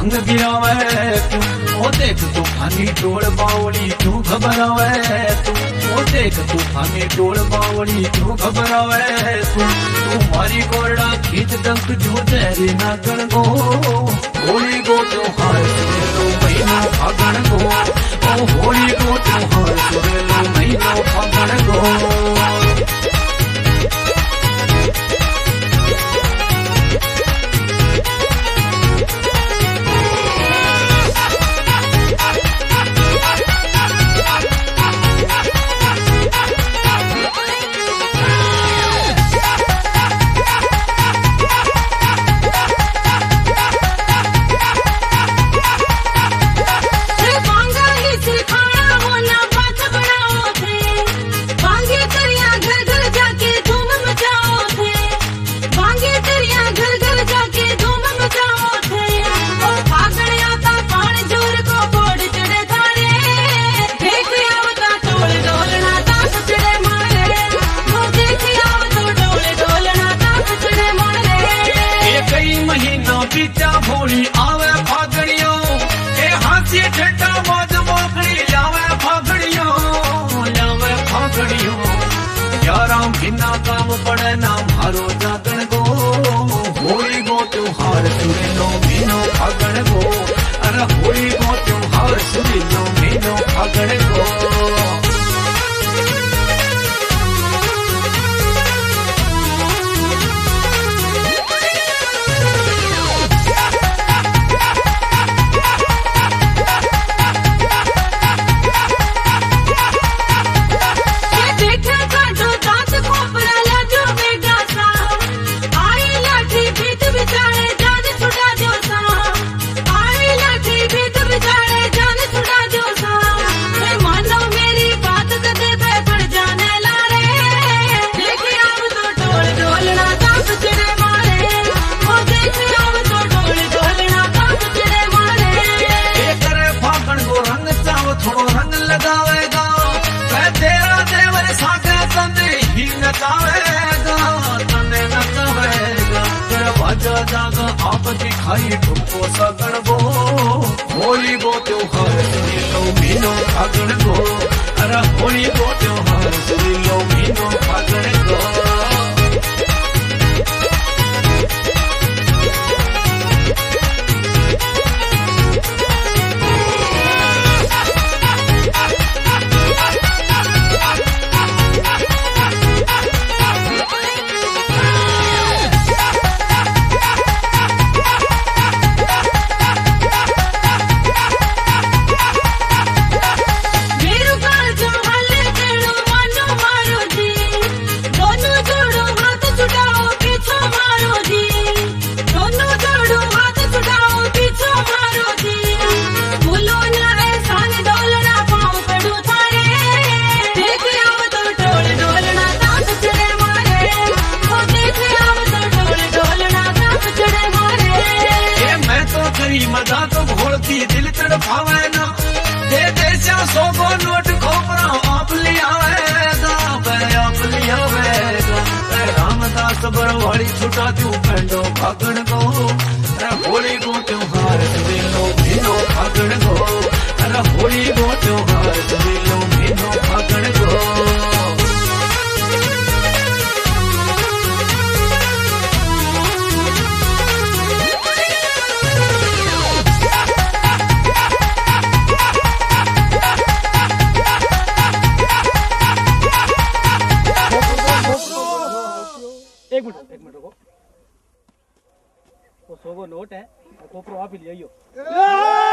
भंग गिरावे तू, ओ देख तूफानी टोल बावली क्यों घबरावे तू, ओ देख तूफानी टोल बावली क्यों घबरावे तू, तू मारी गोरडा खींच डंक जो तेरी नागण गो, होली गो त्योहार सुरेलो महीना फागण गो, ओ होली गो त्योहार सुरेलो महीना फागण गो। बीचा भोली आवे फागड़ियों, ए हाथी ठेठा मौज मोकड़ी लावे फागड़ियों, लावे फागड़ियों। 11 महीना काम पड़े ना मारो जागण गो, होली गो त्योहार सुरेलो महीनो फागण गो, अरे होली गो त्योहार सुरेलो महीनो फागण गो। जागा आप दिखाई ठुको सगण गो, होली गो त्योहार सुरीलो महीनो फागण गो, अरे होली गो त्योहार सुरीलो महीनो फागण गो। मजा तो घोड़ती दिल तड़पावे ना, दे देशा सोगो नोट खोपरा आप लियावेगा, आप लियावेगा। रामदास बरवाड़ी छुटा तू पेंडो फागण गो, होली गो त्योहार सुरेलो महीनो फागण गो, अरे होली गो त्योहार सुरेलो महीनो फागण गो। एक मिनट रुको, वो 100 नोट है, कोपरो आप ही ले आइयो।